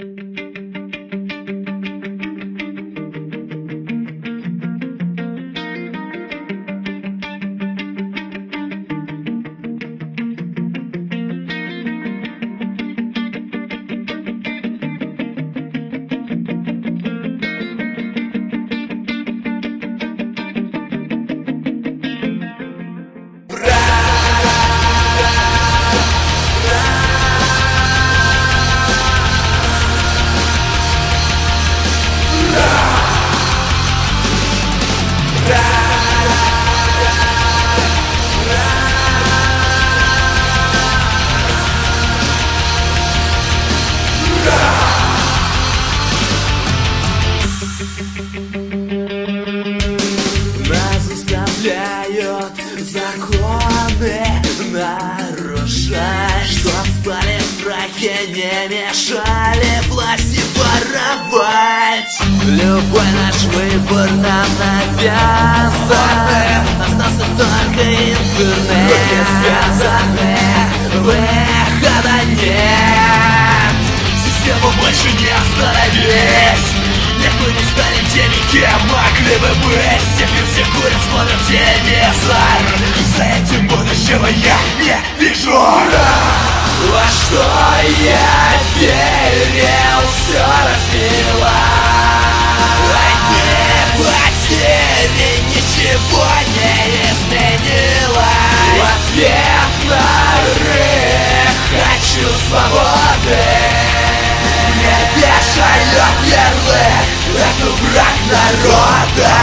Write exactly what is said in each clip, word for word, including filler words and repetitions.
Нас заставляют законы нарушать, чтоб спали в страхе, не мешали власти воровать. Любой наш выбор нам навязан, остался только интернет. Руки связаны, выхода нет, систему больше не остановить. Нет, мы не станем теми, кем могли бы быть. Все пьют, все курят, смотрят телевизор. За этим будущего я не вижу. Во что я верил, все разбила. Одни потери ничего не изменило. В ответ на рык хочу свободы. Не вешают ярлык, это враг народа.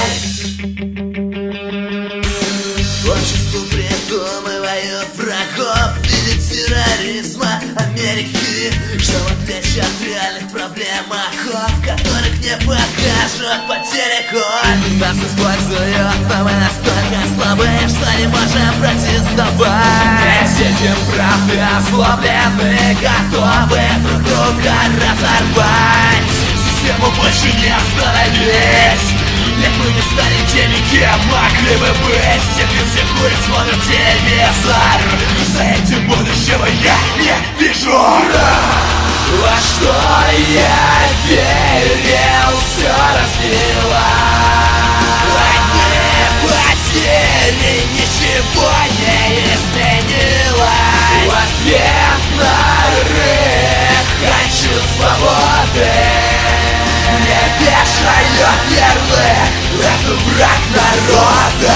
Общество придумывают врагов в виде терроризма Америки, что в отличие от реальных проблем охот, которых не покажут по телеку. Нас используют, но мы настолько слабы, что не можем протестовать. Сидим правды озлоблены, готовы друг друга разорвать. Систему больше не остановить. Нет, мы не станем теми, кем могли бы быть. Все пьют, все курят, смотрят телевизор. За этим будущего я не вижу. Во что я верил, все разбила. Одни потери ничего не изменило. В ответ на рык хочу свободы. Не вешают ярлык, это враг народа.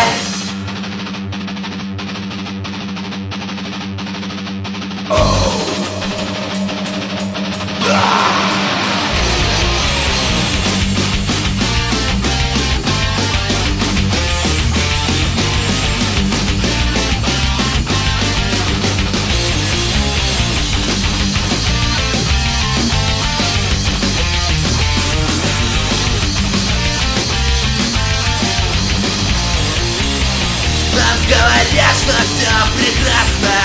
Нам говорят, что все прекрасно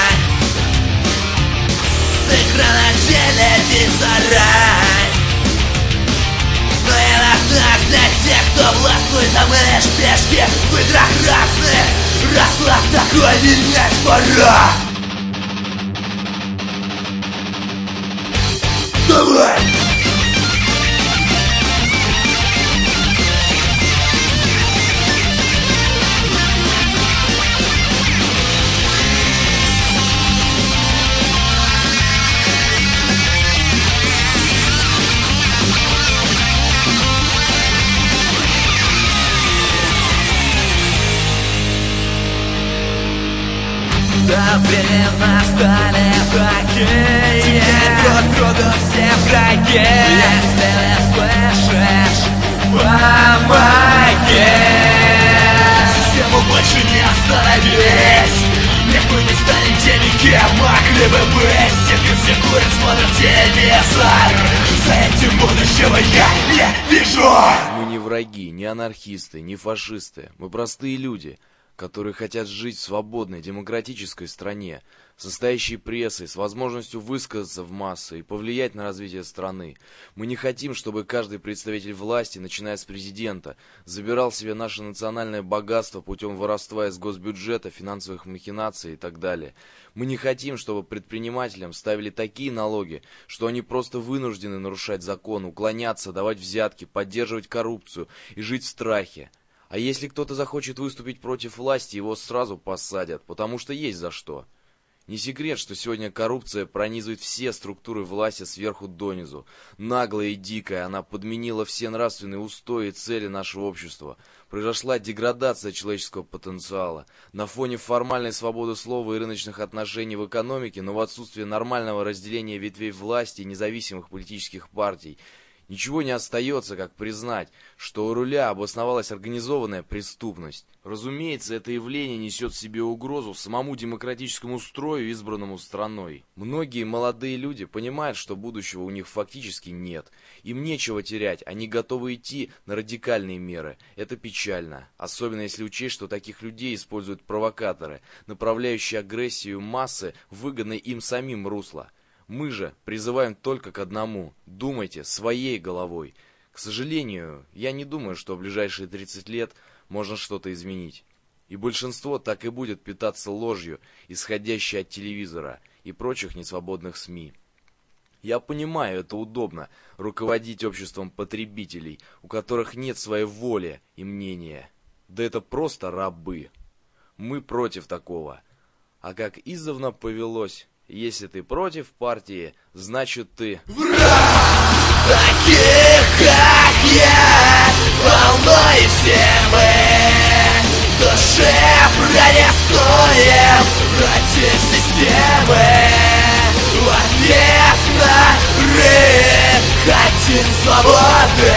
с экрана телевизора. Но иногда для тех, кто властвует, а мы лишь пешки в играх разных. Расклад такой, менять пора. Давай! Добили настали такие, друг другу все враги. Если не слышишь, помоги. Систему больше не остановить. Нет, мы не станем теми, кем могли бы быть. Все пьют, все курят, смотрят телевизор. За этим будущего я не вижу. Мы не враги, не анархисты, не фашисты. Мы простые люди, которые хотят жить в свободной, демократической стране, состоящей прессой, с возможностью высказаться в массы и повлиять на развитие страны. Мы не хотим, чтобы каждый представитель власти, начиная с президента, забирал себе наше национальное богатство путем воровства из госбюджета, финансовых махинаций и так далее. Мы не хотим, чтобы предпринимателям ставили такие налоги, что они просто вынуждены нарушать закон, уклоняться, давать взятки, поддерживать коррупцию и жить в страхе. А если кто-то захочет выступить против власти, его сразу посадят, потому что есть за что. Не секрет, что сегодня коррупция пронизывает все структуры власти сверху донизу. Наглая и дикая, она подменила все нравственные устои и цели нашего общества. Произошла деградация человеческого потенциала. На фоне формальной свободы слова и рыночных отношений в экономике, но в отсутствии нормального разделения ветвей власти и независимых политических партий, ничего не остается, как признать, что у руля обосновалась организованная преступность. Разумеется, это явление несет в себе угрозу самому демократическому строю, избранному страной. Многие молодые люди понимают, что будущего у них фактически нет. Им нечего терять, они готовы идти на радикальные меры. Это печально, особенно если учесть, что таких людей используют провокаторы, направляющие агрессию массы в выгодное им самим русло. Мы же призываем только к одному – думайте своей головой. К сожалению, я не думаю, что в ближайшие тридцать лет можно что-то изменить. И большинство так и будет питаться ложью, исходящей от телевизора и прочих несвободных СМИ. Я понимаю, это удобно – руководить обществом потребителей, у которых нет своей воли и мнения. Да это просто рабы. Мы против такого. А как издавна повелось, если ты против партии, значит ты враг. Таких, как я, волнуем все мы. В душе протестуем против системы. В ответ на рык хотим свободы.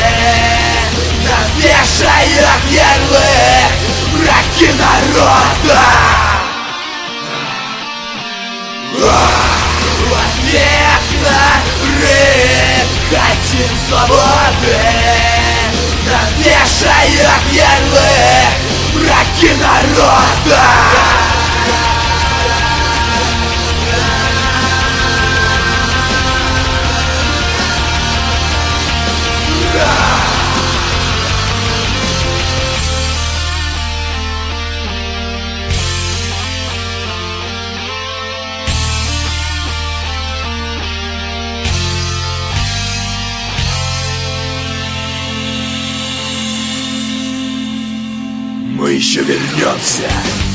Нам вешают ярлык враги народа. В ответ на рык хотим свободы. Нам вешают ярлык враги народа. Мы еще вернемся.